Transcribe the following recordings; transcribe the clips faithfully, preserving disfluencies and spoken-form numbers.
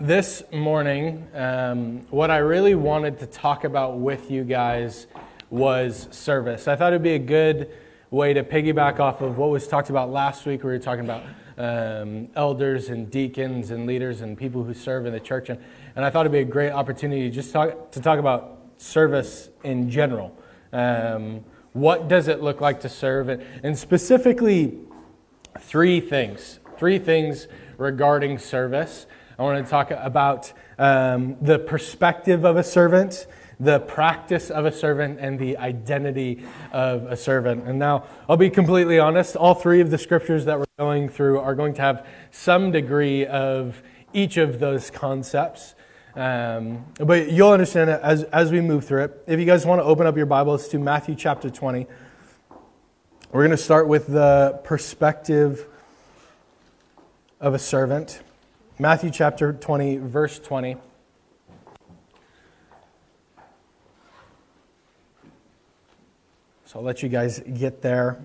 This morning, um, what I really wanted to talk about with you guys was service. I thought it'd be a good way to piggyback off of what was talked about last week. We were talking about um, elders and deacons and leaders and people who serve in the church, and, and I thought it'd be a great opportunity just talk, to talk about service in general. Um, what does it look like to serve, and, and specifically three things. Three things regarding service. I want to talk about um, the perspective of a servant, the practice of a servant, and the identity of a servant. And now, I'll be completely honest, all three of the scriptures that we're going through are going to have some degree of each of those concepts. Um, but you'll understand it as, as we move through it. If you guys want to open up your Bibles to Matthew chapter twenty, we're going to start with the perspective of a servant. Matthew chapter twenty, verse twenty. So I'll let you guys get there.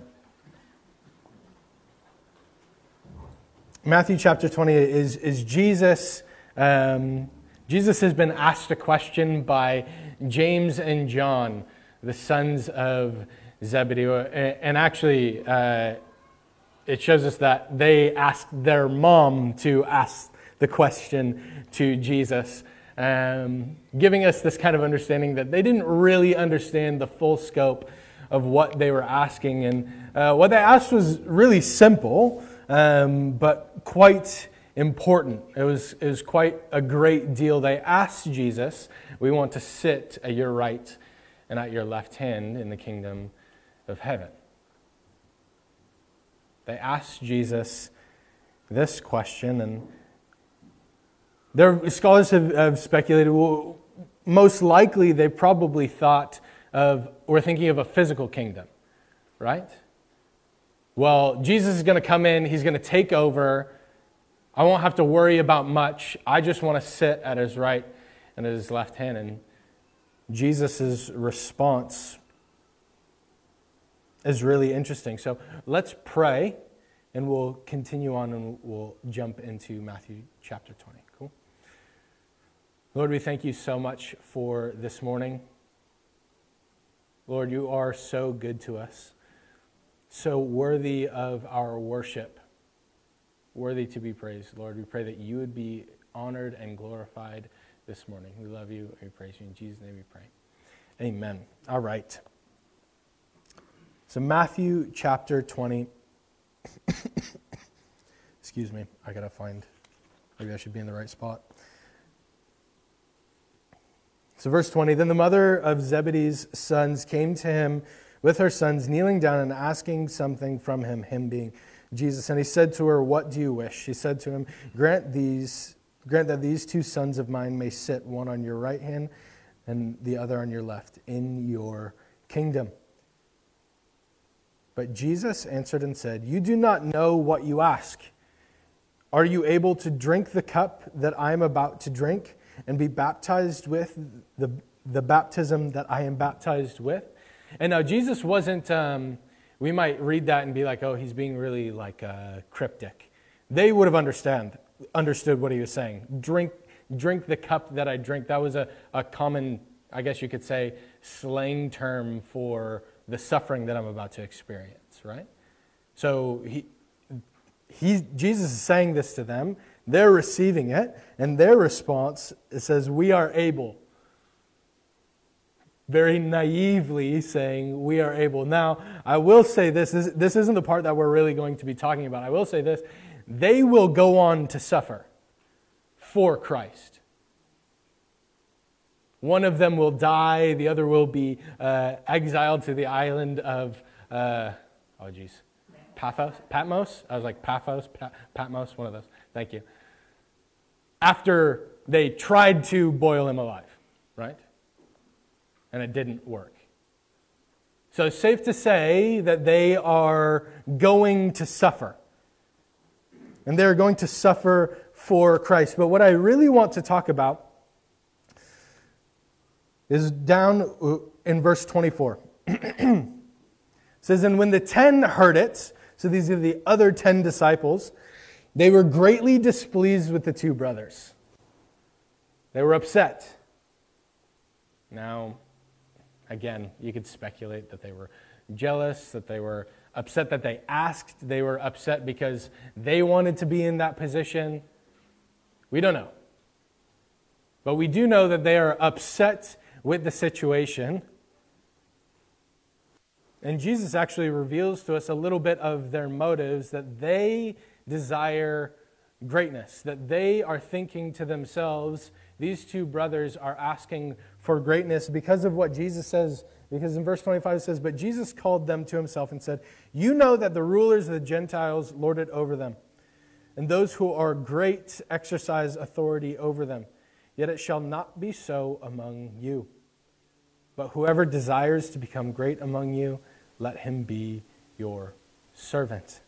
Matthew chapter twenty is, is Jesus. Um, Jesus has been asked a question by James and John, the sons of Zebedee. And actually, uh, it shows us that they asked their mom to ask the question to Jesus, um, giving us this kind of understanding that they didn't really understand the full scope of what they were asking. And uh, what they asked was really simple, um, but quite important. It was, it was quite a great deal. They asked Jesus, "We want to sit at your right and at your left hand in the kingdom of heaven." They asked Jesus this question, and there, scholars have, have speculated, well, most likely they probably thought of, we're thinking of a physical kingdom, right? Well, Jesus is going to come in, he's going to take over, I won't have to worry about much, I just want to sit at his right and at his left hand. And Jesus' response is really interesting. So let's pray, and we'll continue on and we'll jump into Matthew chapter twenty. Cool? Lord, we thank you so much for this morning. Lord, you are so good to us, so worthy of our worship, worthy to be praised. Lord, we pray that you would be honored and glorified this morning. We love you and we praise you. In Jesus' name we pray. Amen. All right. So Matthew chapter twenty. Excuse me. I got to find, maybe I should be in the right spot. So verse twenty, "Then the mother of Zebedee's sons came to him with her sons, kneeling down and asking something from him," him being Jesus. "And he said to her, 'What do you wish?' She said to him, Grant these, grant that these two sons of mine may sit, one on your right hand and the other on your left, in your kingdom.' But Jesus answered and said, 'You do not know what you ask. Are you able to drink the cup that I am about to drink, and be baptized with the, the baptism that I am baptized with?'" And now Jesus wasn't, um, we might read that and be like, oh, he's being really like uh, cryptic. They would have understand, understood what he was saying. Drink drink the cup that I drink. That was a, a common, I guess you could say, slang term for the suffering that I'm about to experience, right? So he, he, Jesus is saying this to them. They're receiving it, and their response, it says, "We are able." Very naively saying, "We are able." Now, I will say this, this, this isn't the part that we're really going to be talking about. I will say this, they will go on to suffer for Christ. One of them will die, the other will be uh, exiled to the island of, uh, oh geez, Paphos? Patmos? I was like Paphos, pa- Patmos, one of those. Thank you. After they tried to boil him alive, right? And it didn't work. So it's safe to say that they are going to suffer. And they're going to suffer for Christ. But what I really want to talk about is down in verse twenty-four. It says, "And when the ten heard it," so these are the other ten disciples, "they were greatly displeased with the two brothers." They were upset. Now, again, you could speculate that they were jealous, that they were upset that they asked. They were upset because they wanted to be in that position. We don't know. But we do know that they are upset with the situation. And Jesus actually reveals to us a little bit of their motives, that they desire greatness, that they are thinking to themselves, these two brothers are asking for greatness because of what Jesus says. Because in verse twenty-five it says, "But Jesus called them to himself and said, 'You know that the rulers of the Gentiles lord it over them, and those who are great exercise authority over them. Yet it shall not be so among you. But whoever desires to become great among you, let him be your servant.'"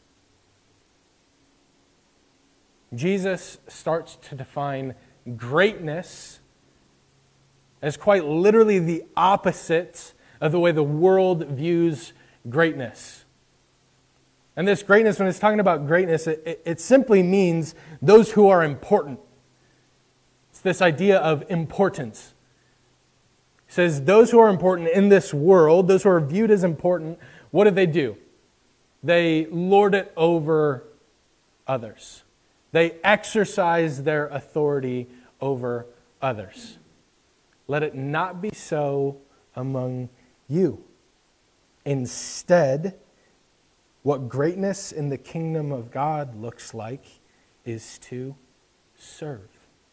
Jesus starts to define greatness as quite literally the opposite of the way the world views greatness. And this greatness, when it's talking about greatness, it, it, it simply means those who are important. It's this idea of importance. It says those who are important in this world, those who are viewed as important, what do they do? They lord it over others. They exercise their authority over others. Let it not be so among you. Instead, what greatness in the kingdom of God looks like is to serve.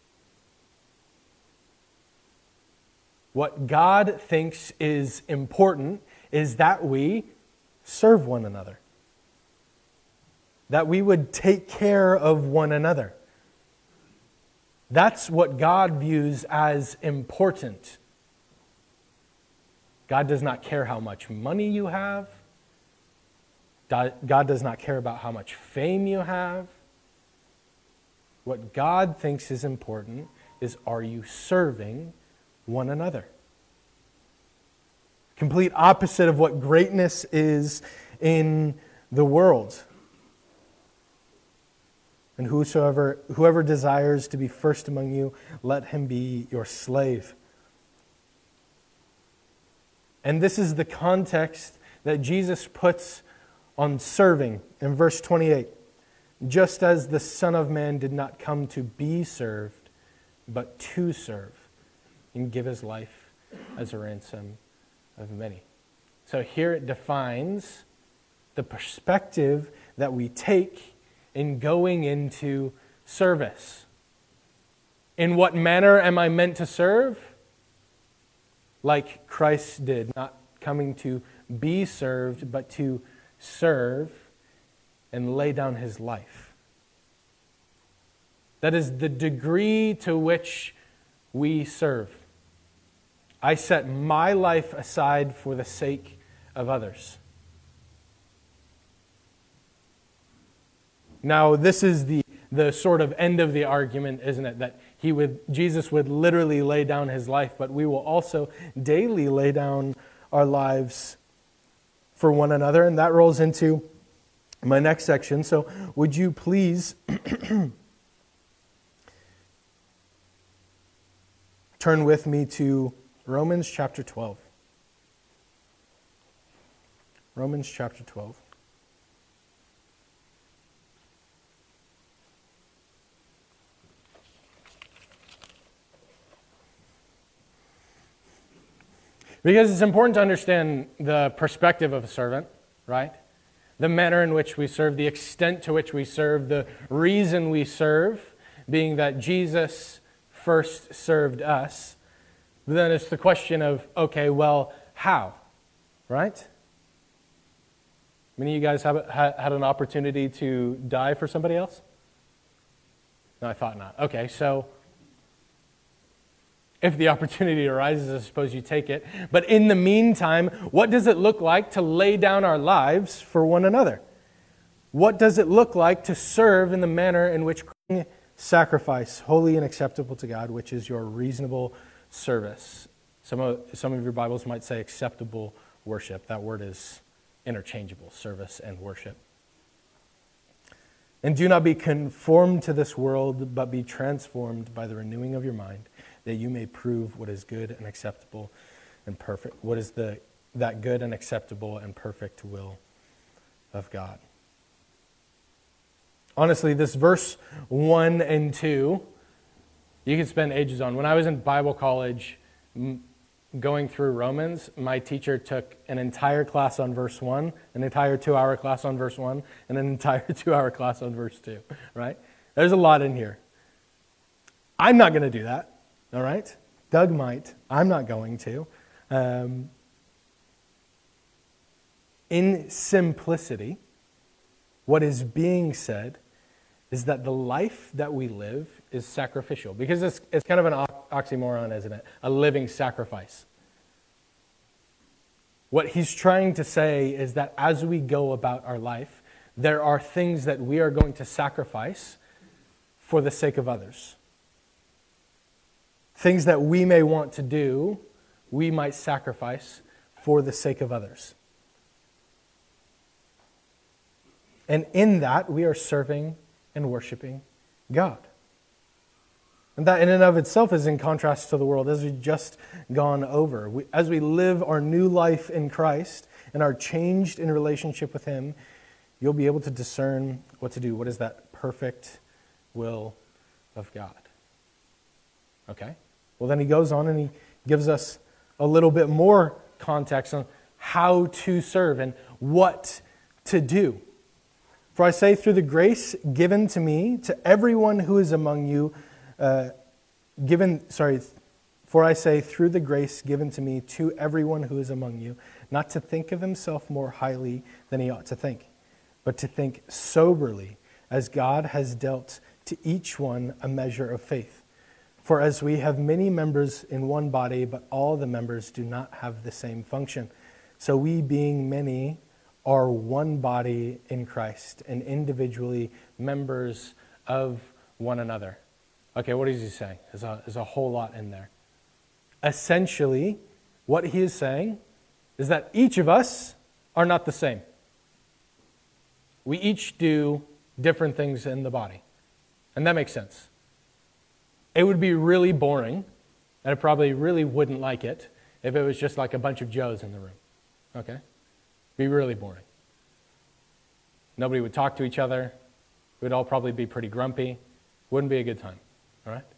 What God thinks is important is that we serve one another. That we would take care of one another. That's what God views as important. God does not care how much money you have. God does not care about how much fame you have. What God thinks is important is, are you serving one another? Complete opposite of what greatness is in the world. And whosoever, whoever desires to be first among you, let him be your slave. And this is the context that Jesus puts on serving in verse twenty-eight. Just as the Son of Man did not come to be served, but to serve and give his life as a ransom of many. So here it defines the perspective that we take in going into service. In what manner am I meant to serve? Like Christ did, not coming to be served, but to serve and lay down his life. That is the degree to which we serve. I set my life aside for the sake of others. Now, this is the, the sort of end of the argument, isn't it? That he would, Jesus would literally lay down his life, but we will also daily lay down our lives for one another. And that rolls into my next section. So would you please turn with me to Romans chapter twelve. Romans chapter twelve. Because it's important to understand the perspective of a servant, right? The manner in which we serve, the extent to which we serve, the reason we serve, being that Jesus first served us. But then it's the question of, okay, well, how? Right? Many of you guys have had an opportunity to die for somebody else? No, I thought not. Okay, so if the opportunity arises, I suppose you take it. But in the meantime, what does it look like to lay down our lives for one another? What does it look like to serve in the manner in which sacrifice, holy and acceptable to God, which is your reasonable service? Some of, some of your Bibles might say acceptable worship. That word is interchangeable, service and worship. And do not be conformed to this world, but be transformed by the renewing of your mind, that you may prove what is good and acceptable and perfect. What is the that good and acceptable and perfect will of God. Honestly, this verse one and two, you could spend ages on. When I was in Bible college, m- going through Romans, my teacher took an entire class on verse one, an entire two-hour class on verse one, and an entire two-hour class on verse two, right? There's a lot in here. I'm not going to do that, all right? Doug might. I'm not going to. Um, in simplicity, what is being said is that the life that we live is sacrificial. Because it's, it's kind of an oxymoron, isn't it? A living sacrifice. What he's trying to say is that as we go about our life, there are things that we are going to sacrifice for the sake of others. Things that we may want to do, we might sacrifice for the sake of others. And in that, we are serving and worshiping God. And that in and of itself is in contrast to the world, as we've just gone over. We, as we live our new life in Christ and are changed in relationship with Him, you'll be able to discern what to do. What is that perfect will of God? Okay? Well, then he goes on and he gives us a little bit more context on how to serve and what to do. For I say, through the grace given to me, to everyone who is among you, uh, given, sorry, for I say, through the grace given to me, to everyone who is among you, not to think of himself more highly than he ought to think, but to think soberly, as God has dealt to each one a measure of faith. For as we have many members in one body, but all the members do not have the same function, so we, being many, are one body in Christ, and individually members of one another. Okay, what is he saying? There's a, there's a whole lot in there. Essentially, what he is saying is that each of us are not the same. We each do different things in the body. And that makes sense. It would be really boring, and I probably really wouldn't like it, if it was just like a bunch of Joes in the room. Okay? Be really boring. Nobody would talk to each other. We'd all probably be pretty grumpy. Wouldn't be a good time. All right?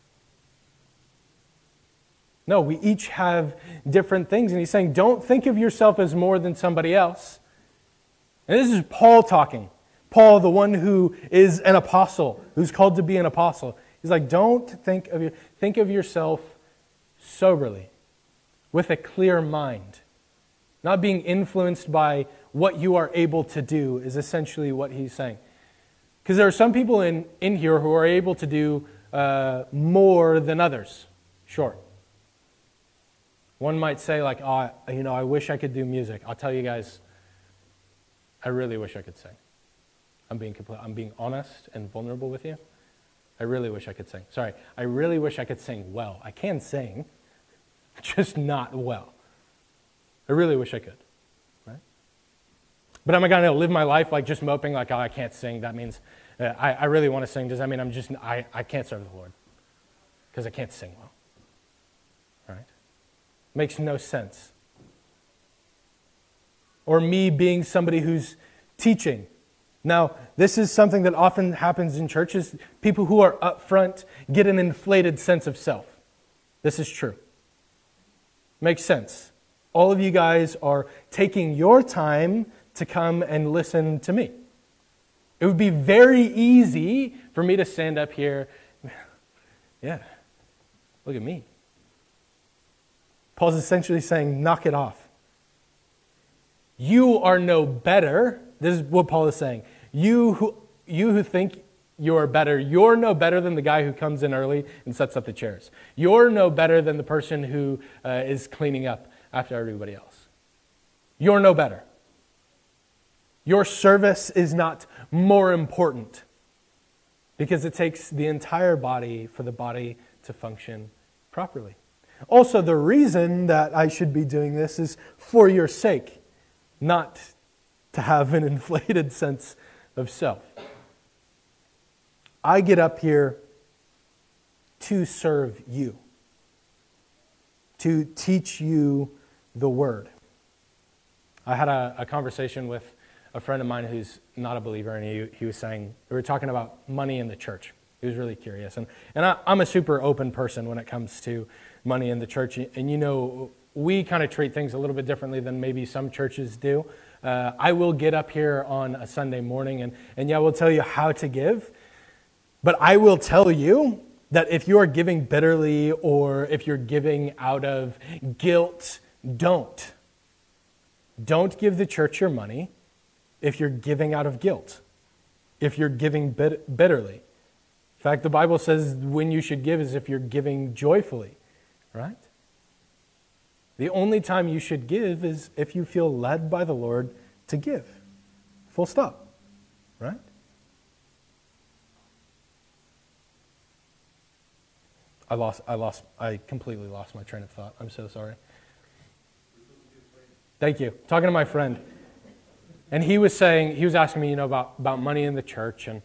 No, we each have different things. And he's saying, don't think of yourself as more than somebody else. And this is Paul talking. Paul, the one who is an apostle, who's called to be an apostle. He's like, don't think of your, think of yourself soberly, with a clear mind. Not being influenced by what you are able to do is essentially what he's saying. Because there are some people in, in here who are able to do uh, more than others. Sure. One might say like, oh, you know, I wish I could do music. I'll tell you guys, I really wish I could sing. I'm being complete, I'm being honest and vulnerable with you. I really wish I could sing. Sorry, I really wish I could sing well. I can sing, just not well. I really wish I could, right? But am I going to live my life like just moping like, oh, I can't sing? That means uh, I, I really want to sing. Does that mean I'm just, I, I can't serve the Lord because I can't sing well, right? Makes no sense. Or me being somebody who's teaching. Now, this is something that often happens in churches. People who are up front get an inflated sense of self. This is true. Makes sense. All of you guys are taking your time to come and listen to me. It would be very easy for me to stand up here. Yeah, look at me. Paul's essentially saying, knock it off. You are no better. This is what Paul is saying. You who, you who think you are better, you're no better than the guy who comes in early and sets up the chairs. You're no better than the person who uh, is cleaning up after everybody else. You're no better. Your service is not more important because it takes the entire body for the body to function properly. Also, the reason that I should be doing this is for your sake, not to have an inflated sense of self. I get up here to serve you, to teach you the word. I had a, a conversation with a friend of mine who's not a believer, and he, he was saying, we were talking about money in the church. He was really curious. And, and I, I'm a super open person when it comes to money in the church. And you know, we kind of treat things a little bit differently than maybe some churches do. Uh, I will get up here on a Sunday morning and, and yeah, we'll tell you how to give. But I will tell you that if you are giving bitterly or if you're giving out of guilt, don't. Don't give the church your money if you're giving out of guilt, if you're giving bit- bitterly. In fact, the Bible says when you should give is if you're giving joyfully, right? The only time you should give is if you feel led by the Lord to give. Full stop, right? I lost, I lost, I completely lost my train of thought. I'm so sorry. Thank you. Talking to my friend. And he was saying, he was asking me, you know, about, about money in the church. And,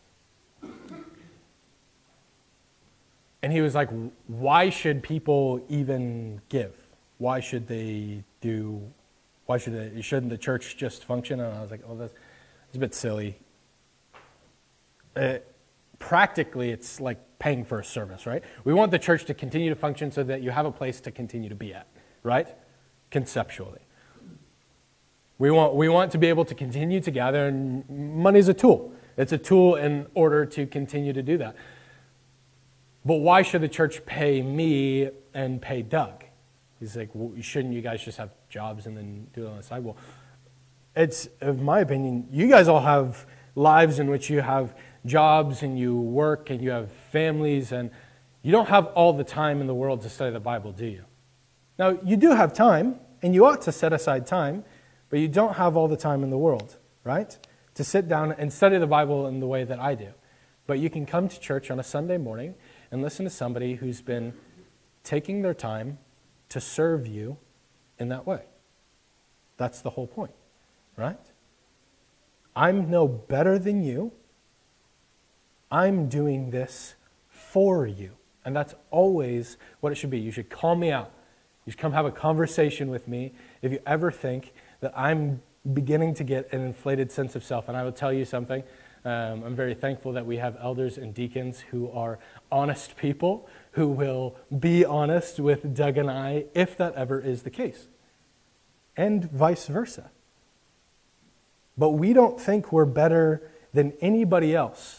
and he was like, why should people even give? Why should they do, why should they, shouldn't the church just function? And I was like, oh, that's, that's a bit silly. Uh, practically, it's like paying for a service, right? We want the church to continue to function so that you have a place to continue to be at, right? Conceptually. We want, we want to be able to continue to gather, and money's a tool. It's a tool in order to continue to do that. But why should the church pay me and pay Doug? He's like, well, shouldn't you guys just have jobs and then do it on the side? Well, it's, in my opinion, you guys all have lives in which you have jobs and you work and you have families, and you don't have all the time in the world to study the Bible, do you? Now, you do have time, and you ought to set aside time, but you don't have all the time in the world, right? To sit down and study the Bible in the way that I do. But you can come to church on a Sunday morning and listen to somebody who's been taking their time to serve you in that way. That's the whole point, right? I'm no better than you. I'm doing this for you. And that's always what it should be. You should call me out. You should come have a conversation with me if you ever think that I'm beginning to get an inflated sense of self. And I will tell you something. Um, I'm very thankful that we have elders and deacons who are honest people, who will be honest with Doug and I if that ever is the case. And vice versa. But we don't think we're better than anybody else.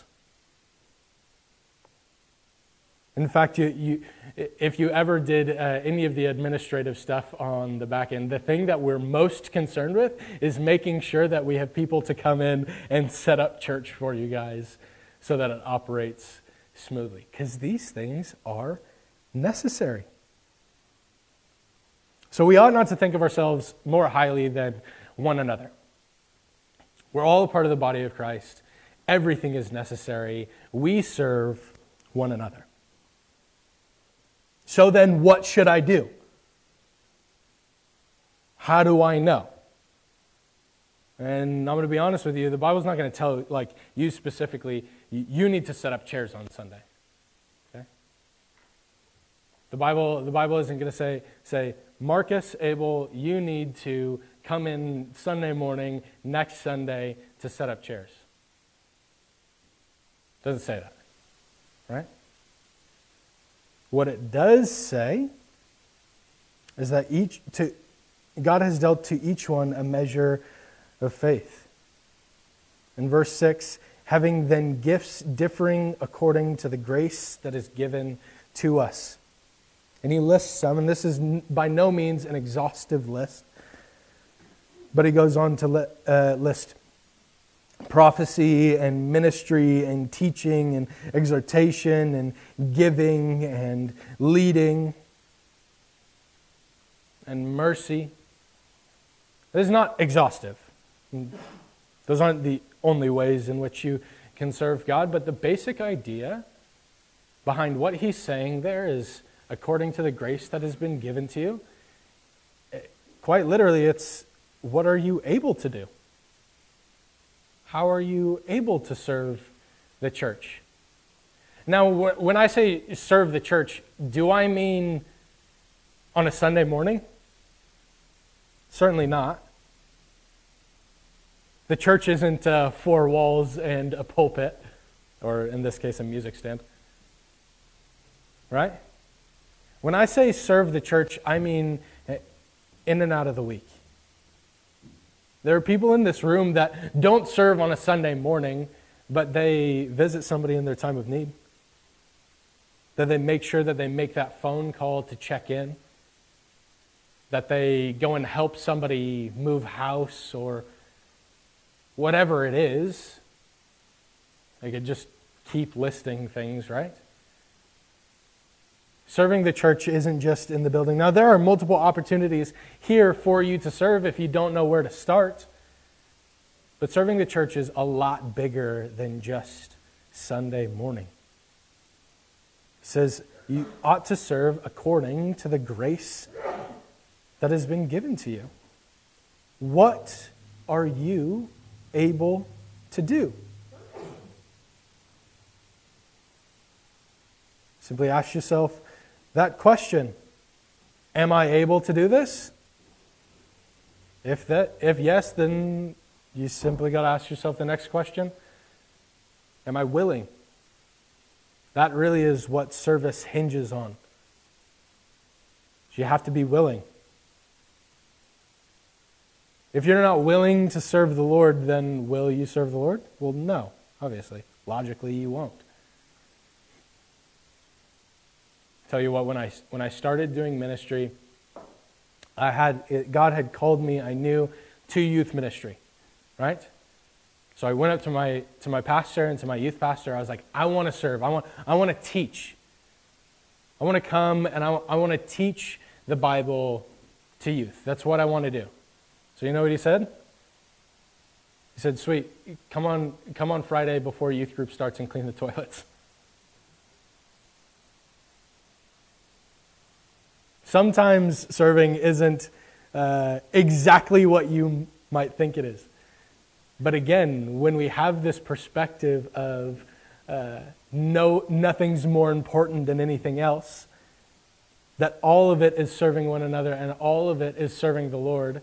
In fact, you, you, if you ever did uh, any of the administrative stuff on the back end, the thing that we're most concerned with is making sure that we have people to come in and set up church for you guys so that it operates smoothly. Because these things are necessary. So we ought not to think of ourselves more highly than one another. We're all a part of the body of Christ. Everything is necessary. We serve one another. So then what should I do? How do I know? And I'm going to be honest with you, the Bible's not going to tell like you specifically, you need to set up chairs on Sunday. Okay? The Bible, the Bible isn't going to say, say, Marcus, Abel, you need to come in Sunday morning, next Sunday, to set up chairs. It doesn't say that, right? What it does say is that each to God has dealt to each one a measure of faith. In verse six, having then gifts differing according to the grace that is given to us. And he lists some, and this is by no means an exhaustive list, but he goes on to li- uh, list prophecy and ministry and teaching and exhortation and giving and leading and mercy. This is not exhaustive. Those aren't the only ways in which you can serve God, but the basic idea behind what he's saying there is according to the grace that has been given to you. Quite literally, it's what are you able to do? How are you able to serve the church? Now, wh- when I say serve the church, do I mean on a Sunday morning? Certainly not. The church isn't uh, four walls and a pulpit, or in this case, a music stand. Right? When I say serve the church, I mean in and out of the week. There are people in this room that don't serve on a Sunday morning, but they visit somebody in their time of need. That they make sure that they make that phone call to check in. That they go and help somebody move house or whatever it is. I could just keep listing things, right? Serving the church isn't just in the building. Now, there are multiple opportunities here for you to serve if you don't know where to start. But serving the church is a lot bigger than just Sunday morning. It says you ought to serve according to the grace that has been given to you. What are you able to do? Simply ask yourself that question. Am I able to do this? If that, if yes, then you simply got to ask yourself the next question. Am I willing? That really is what service hinges on. You have to be willing. If you're not willing to serve the Lord, then will you serve the Lord? Well, no, obviously. Logically, you won't. Tell you what, when I when I started doing ministry, I had it, God had called me, I knew, to youth ministry, right? So I went up to my to my pastor and to my youth pastor. I was like, I want to serve. I want I want to teach. I want to come and I, I want to teach the Bible to youth. That's what I want to do. So you know what he said? He said, "Sweet, come on, come on Friday before youth group starts and clean the toilets." Sometimes serving isn't uh, exactly what you might think it is. But again, when we have this perspective of uh, no, nothing's more important than anything else, that all of it is serving one another and all of it is serving the Lord,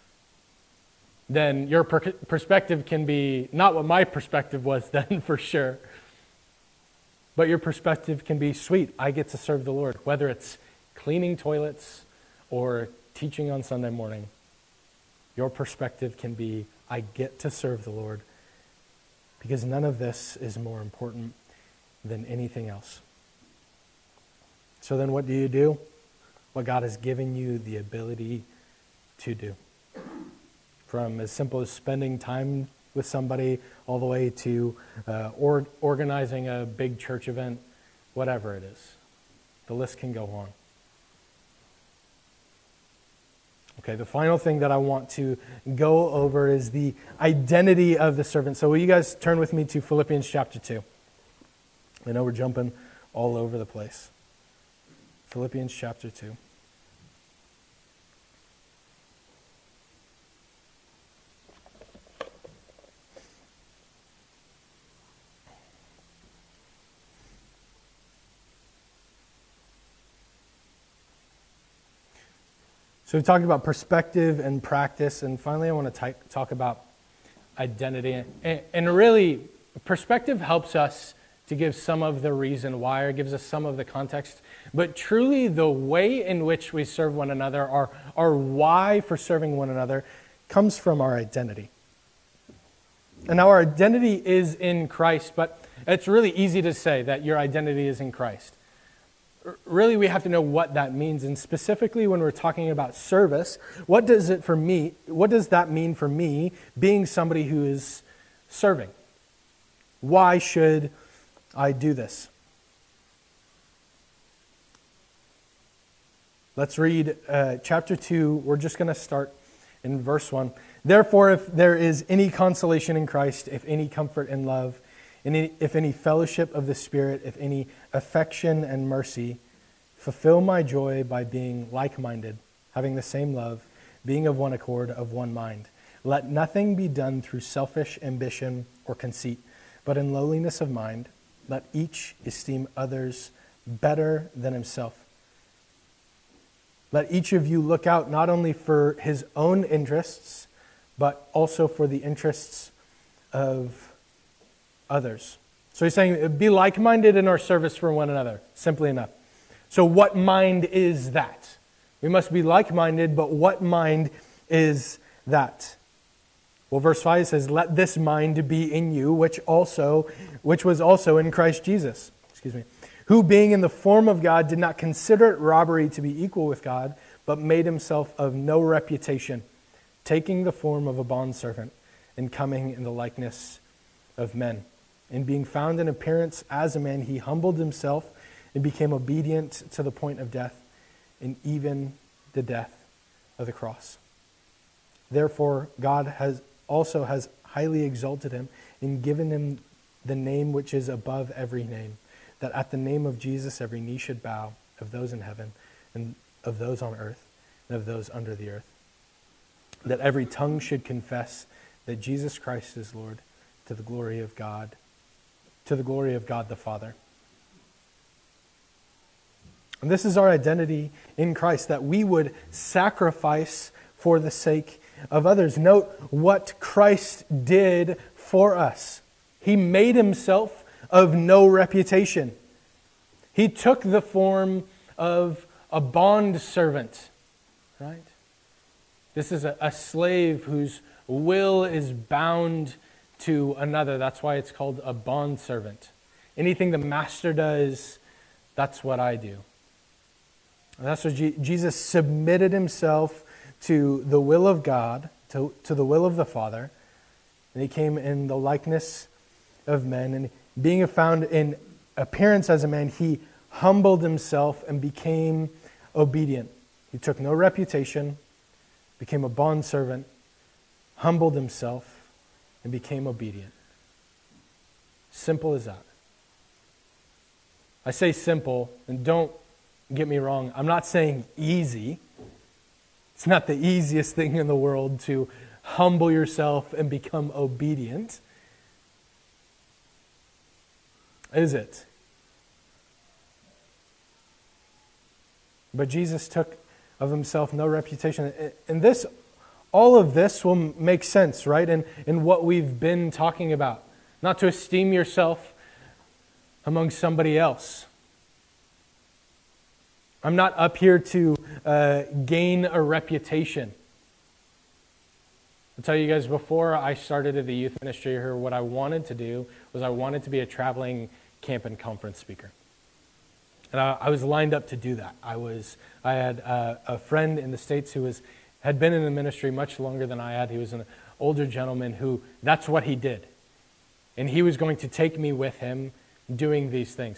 then your per- perspective can be not what my perspective was then for sure, but your perspective can be, sweet, I get to serve the Lord, whether it's cleaning toilets or teaching on Sunday morning. Your perspective can be, I get to serve the Lord because none of this is more important than anything else. So then what do you do? What God has given you the ability to do. From as simple as spending time with somebody all the way to uh, or, organizing a big church event, whatever it is. The list can go on. Okay, the final thing that I want to go over is the identity of the servant. So will you guys turn with me to Philippians chapter two? I know we're jumping all over the place. Philippians chapter two. So we talked about perspective and practice, and finally I want to t- talk about identity. And, and really, perspective helps us to give some of the reason why, or gives us some of the context. But truly, the way in which we serve one another, our, our why for serving one another, comes from our identity. And our identity is in Christ, but it's really easy to say that your identity is in Christ. Really, we have to know what that means, and specifically when we're talking about service, what does it for me, what does that mean for me being somebody who is serving? Why should I do this? Let's read uh, chapter two. We're just going to start in verse one. Therefore, if there is any consolation in Christ, if any comfort in love, and if any fellowship of the Spirit, if any affection and mercy, fulfill my joy by being like-minded, having the same love, being of one accord, of one mind. Let nothing be done through selfish ambition or conceit, but in lowliness of mind, Let each esteem others better than himself. Let each of you look out not only for his own interests, but also for the interests of others. So he's saying, be like-minded in our service for one another, simply enough. So what mind is that? We must be like-minded, but what mind is that? Well, verse five says, let this mind be in you, which also, which was also in Christ Jesus. Excuse me. Who being in the form of God did not consider it robbery to be equal with God, but made himself of no reputation, taking the form of a bondservant and coming in the likeness of men. And being found in appearance as a man, he humbled himself and became obedient to the point of death, and even the death of the cross. Therefore, God has also has highly exalted him and given him the name which is above every name, that at the name of Jesus every knee should bow, of those in heaven and of those on earth and of those under the earth, that every tongue should confess that Jesus Christ is Lord, to the glory of God, to the glory of God the Father. And this is our identity in Christ, that we would sacrifice for the sake of others. Note what Christ did for us. He made himself of no reputation. He took the form of a bond servant, right? This is a, a slave whose will is bound to another. That's why it's called a bond servant. Anything the master does, that's what I do. And that's what G- Jesus submitted himself to the will of God, to, to the will of the Father. And he came in the likeness of men. And being found in appearance as a man, he humbled himself and became obedient. He took no reputation, became a bondservant, humbled himself, and became obedient. Simple as that. I say simple, and don't get me wrong, I'm not saying easy. It's not the easiest thing in the world to humble yourself and become obedient. Is it? But Jesus took of himself no reputation. And this, all of this will make sense, right? In, in what we've been talking about. Not to esteem yourself among somebody else. I'm not up here to uh, gain a reputation. I'll tell you guys, before I started at the youth ministry here, what I wanted to do was I wanted to be a traveling camp and conference speaker. And I, I was lined up to do that. I was, I had a, a friend in the States who was had been in the ministry much longer than I had. He was an older gentleman who, that's what he did. And he was going to take me with him doing these things.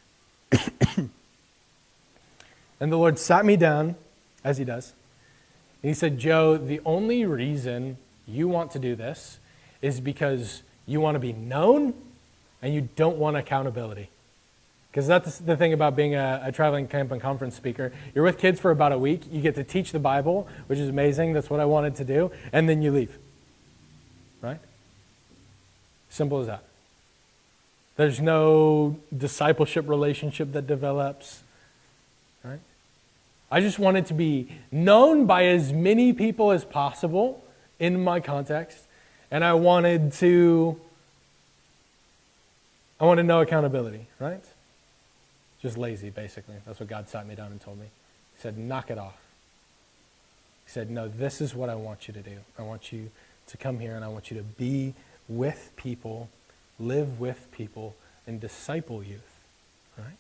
And the Lord sat me down, as he does, and he said, Joe, the only reason you want to do this is because you want to be known and you don't want accountability. Because that's the thing about being a, a traveling camp and conference speaker. You're with kids for about a week. You get to teach the Bible, which is amazing. That's what I wanted to do. And then you leave. Right? Simple as that. There's no discipleship relationship that develops. Right? I just wanted to be known by as many people as possible in my context. And I wanted to, I wanted no accountability, right? Just lazy, basically. That's what God sat me down and told me. He said, knock it off. He said, no, this is what I want you to do. I want you to come here and I want you to be with people, live with people, and disciple youth, right?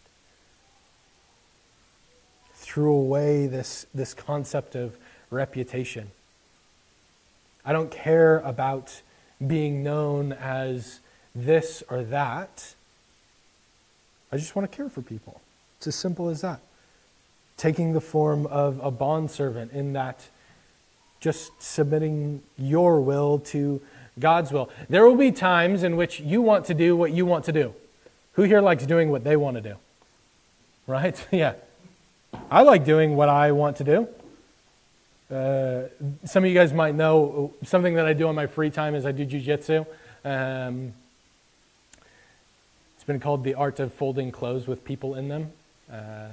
Threw away this, this concept of reputation. I don't care about being known as this or that. I just want to care for people. It's as simple as that. Taking the form of a bondservant in that just submitting your will to God's will. There will be times in which you want to do what you want to do. Who here likes doing what they want to do? Right? Yeah. I like doing what I want to do. Uh, some of you guys might know something that I do on my free time is I do jiu-jitsu. Um, It's been called the art of folding clothes with people in them. Uh,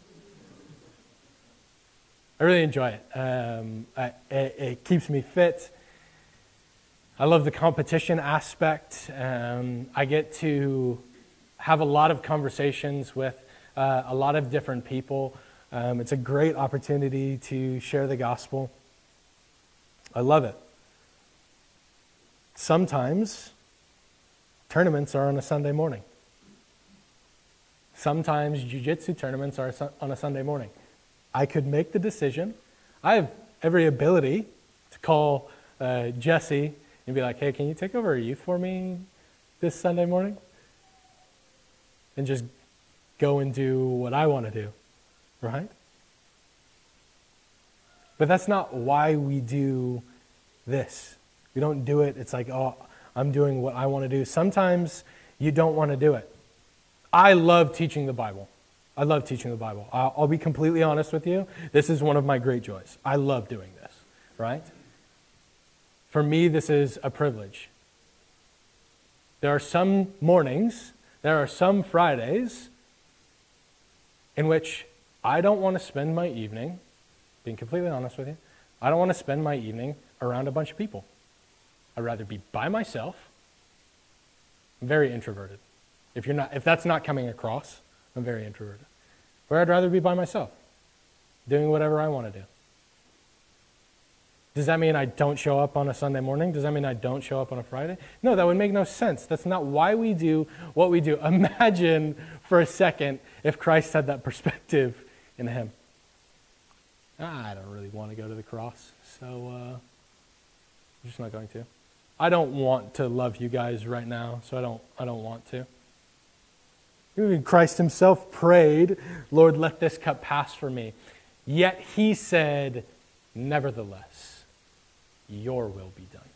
I really enjoy it. Um, I, it. It keeps me fit. I love the competition aspect. Um, I get to have a lot of conversations with uh, a lot of different people. Um, it's a great opportunity to share the gospel. I love it. Sometimes tournaments are on a Sunday morning. Sometimes jiu-jitsu tournaments are on a Sunday morning. I could make the decision. I have every ability to call uh, Jesse and be like, hey, can you take over a youth for me this Sunday morning? And just go and do what I want to do, right? But that's not why we do this. We don't do it. It's like, oh, I'm doing what I want to do. Sometimes you don't want to do it. I love teaching the Bible. I love teaching the Bible. I'll, I'll be completely honest with you. This is one of my great joys. I love doing this, right? For me, this is a privilege. There are some mornings, there are some Fridays in which I don't want to spend my evening, being completely honest with you, I don't want to spend my evening around a bunch of people. I'd rather be by myself. I'm very introverted. If you're not, if that's not coming across, I'm very introverted. Where I'd rather be by myself, doing whatever I want to do. Does that mean I don't show up on a Sunday morning? Does that mean I don't show up on a Friday? No, that would make no sense. That's not why we do what we do. Imagine for a second if Christ had that perspective in him. Ah, I don't really want to go to the cross, so uh, I'm just not going to. I don't want to love you guys right now, so I don't. I don't want to. Even Christ himself prayed, Lord, let this cup pass from me. Yet he said, nevertheless, your will be done.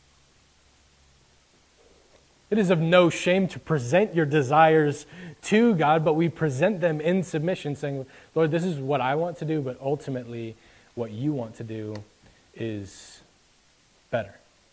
It is of no shame to present your desires to God, but we present them in submission, saying, Lord, this is what I want to do, but ultimately what you want to do is better.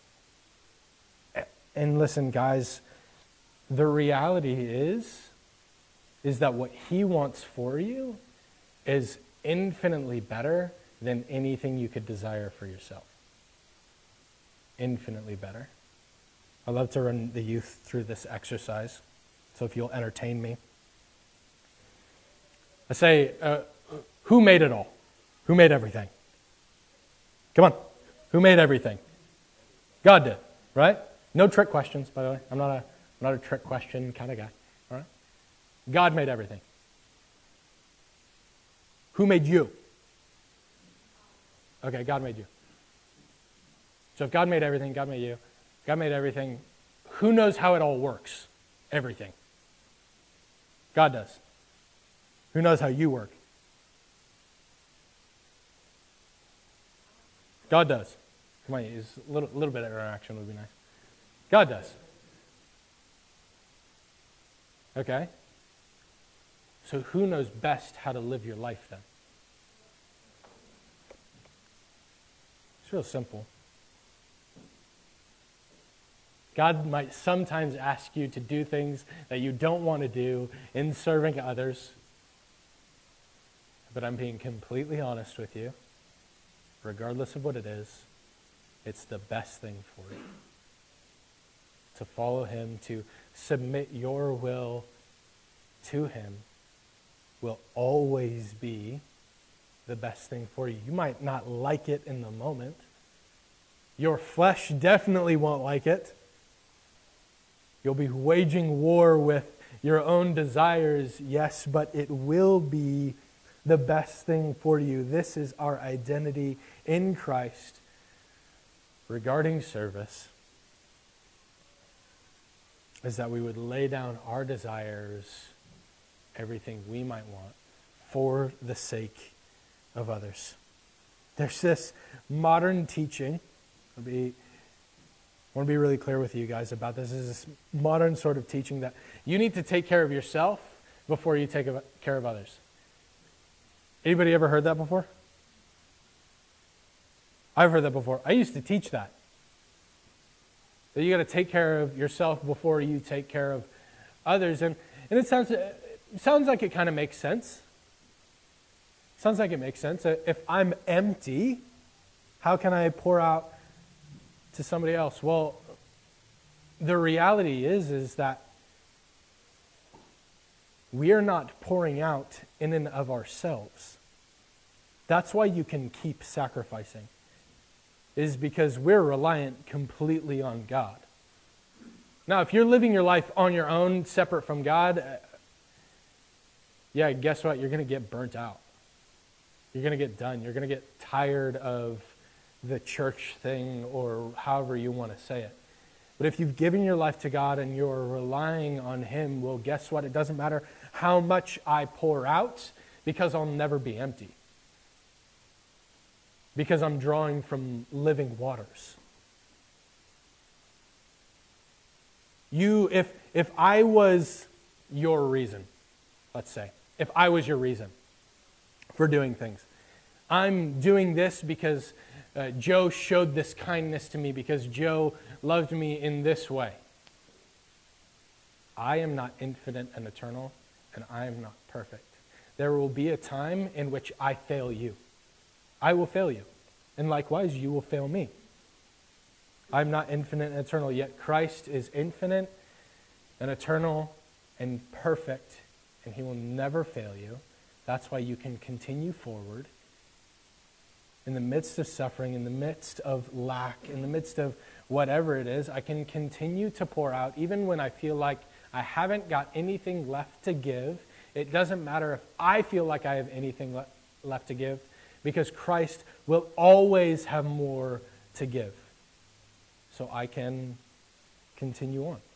And listen, guys, the reality is, is that what he wants for you is infinitely better than anything you could desire for yourself. Infinitely better. I love to run the youth through this exercise, so if you'll entertain me. I say, uh, who made it all? Who made everything? Come on. Who made everything? God did, right? No trick questions, by the way. I'm not a, I'm not a trick question kind of guy, all right? God made everything. Who made you? Okay, God made you. So if God made everything, God made you, God made everything, who knows how it all works? Everything. God does. Who knows how you work? God does. Come on, a little, little bit of interaction would be nice. God does. Okay? So who knows best how to live your life then? It's real simple. God might sometimes ask you to do things that you don't want to do in serving others. But I'm being completely honest with you. Regardless of what it is, it's the best thing for you. To follow him, to submit your will to him, will always be the best thing for you. You might not like it in the moment. Your flesh definitely won't like it. You'll be waging war with your own desires, yes, but it will be the best thing for you. This is our identity in Christ regarding service, is that we would lay down our desires, everything we might want, for the sake of others. There's this modern teaching. I'll be, I want to be really clear with you guys about this. This is this modern sort of teaching that you need to take care of yourself before you take care of others. Anybody ever heard that before? I've heard that before. I used to teach that. That you got to take care of yourself before you take care of others. And And it sounds, it sounds like it kind of makes sense. Sounds like it makes sense. If I'm empty, how can I pour out to somebody else? Well, the reality is, is that we are not pouring out in and of ourselves. That's why you can keep sacrificing, is because we're reliant completely on God. Now, if you're living your life on your own, separate from God, yeah, guess what? You're going to get burnt out. You're going to get done. You're going to get tired of the church thing, or however you want to say it. But if you've given your life to God and you're relying on Him, well, guess what? It doesn't matter how much I pour out, because I'll never be empty. Because I'm drawing from living waters. You, if if I was your reason, let's say, if I was your reason for doing things, I'm doing this because uh, Joe showed this kindness to me, because Joe loved me in this way. I am not infinite and eternal, and I am not perfect. There will be a time in which I fail you. I will fail you. And likewise, you will fail me. I'm not infinite and eternal, yet Christ is infinite and eternal and perfect, and He will never fail you. That's why you can continue forward in the midst of suffering, in the midst of lack, in the midst of whatever it is. I can continue to pour out even when I feel like I haven't got anything left to give. It doesn't matter if I feel like I have anything le- left to give, because Christ will always have more to give. So I can continue on.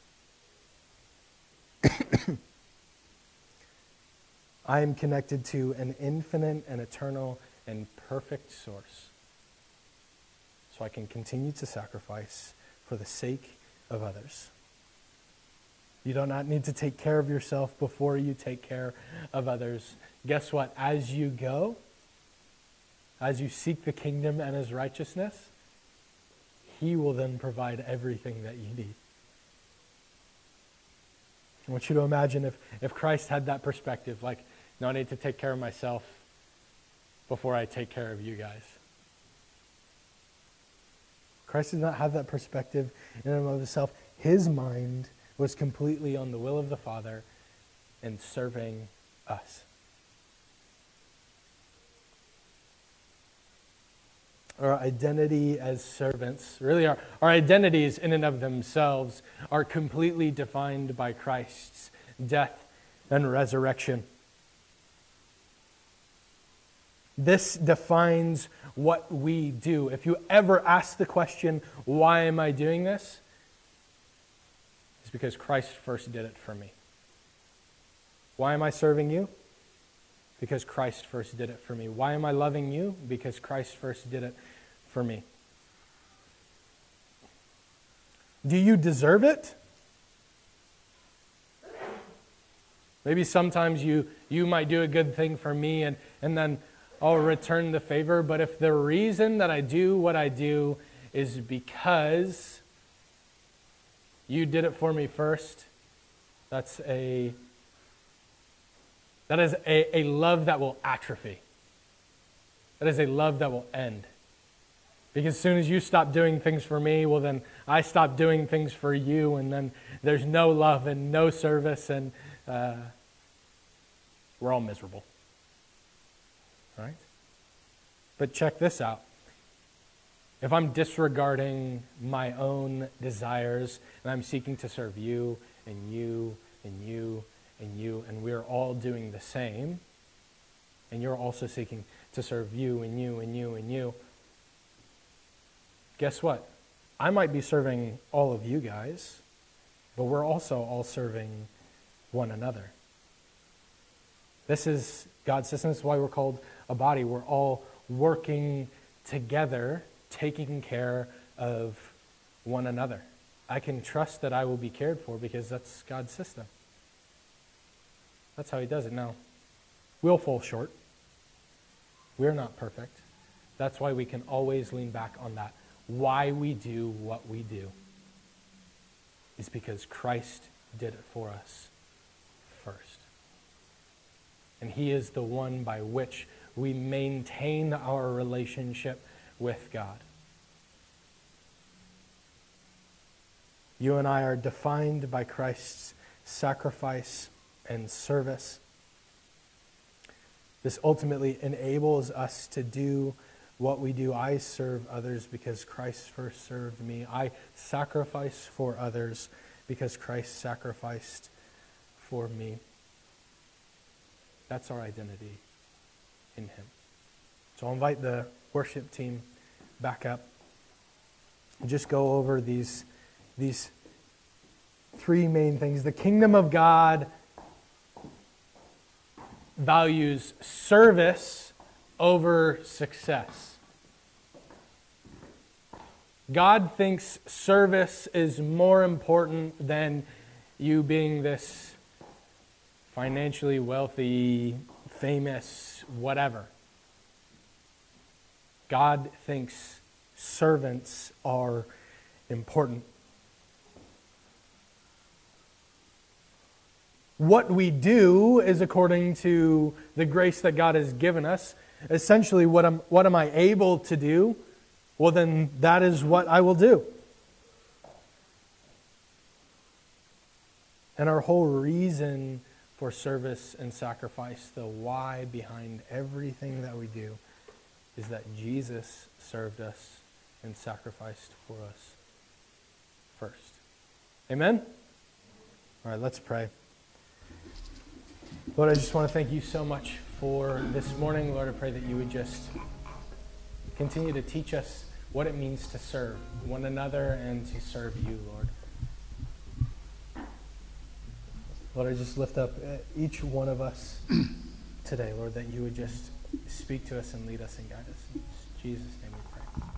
I am connected to an infinite and eternal and perfect source. So I can continue to sacrifice for the sake of others. You do not need to take care of yourself before you take care of others. Guess what? As you go, as you seek the kingdom and His righteousness, He will then provide everything that you need. I want you to imagine if, if Christ had that perspective, like, no, I need to take care of myself before I take care of you guys. Christ did not have that perspective in and of himself. His mind was completely on the will of the Father and serving us. Our identity as servants, really our, our identities in and of themselves are completely defined by Christ's death and resurrection. This defines what we do. If you ever ask the question, why am I doing this? It's because Christ first did it for me. Why am I serving you? Because Christ first did it for me. Why am I loving you? Because Christ first did it for me. Do you deserve it? Maybe sometimes you, you might do a good thing for me and, and then I'll return the favor. But if the reason that I do what I do is because you did it for me first, that's a that is a, a love that will atrophy. That is a love that will end. Because as soon as you stop doing things for me, well then I stop doing things for you, and then there's no love and no service, and uh, we're all miserable. Right? But check this out. If I'm disregarding my own desires and I'm seeking to serve you and you and you and you, and we're all doing the same, and you're also seeking to serve you and you and you and you, guess what? I might be serving all of you guys, but we're also all serving one another. This is God's system. This is why we're called a body. We're all working together, taking care of one another. I can trust that I will be cared for because that's God's system. That's how He does it. Now, we'll fall short. We're not perfect. That's why we can always lean back on that. Why we do what we do is because Christ did it for us And he is the one by which we maintain our relationship with God. You and I are defined by Christ's sacrifice and service. This ultimately enables us to do what we do. I serve others because Christ first served me. I sacrifice for others because Christ sacrificed for me. That's our identity in him. So I'll invite the worship team back up and just go over these, these three main things. The kingdom of God values service over success. God thinks service is more important than you being this financially wealthy, famous, whatever. God thinks servants are important. What we do is according to the grace that God has given us. Essentially, what am, what am I able to do? Well, then that is what I will do. And our whole reason for service and sacrifice, the why behind everything that we do, is that Jesus served us and sacrificed for us first. Amen? All right, let's pray. Lord, I just want to thank you so much for this morning. Lord, I pray that you would just continue to teach us what it means to serve one another and to serve you, Lord. Lord, I just lift up each one of us today, Lord, that you would just speak to us and lead us and guide us. In Jesus' name we pray.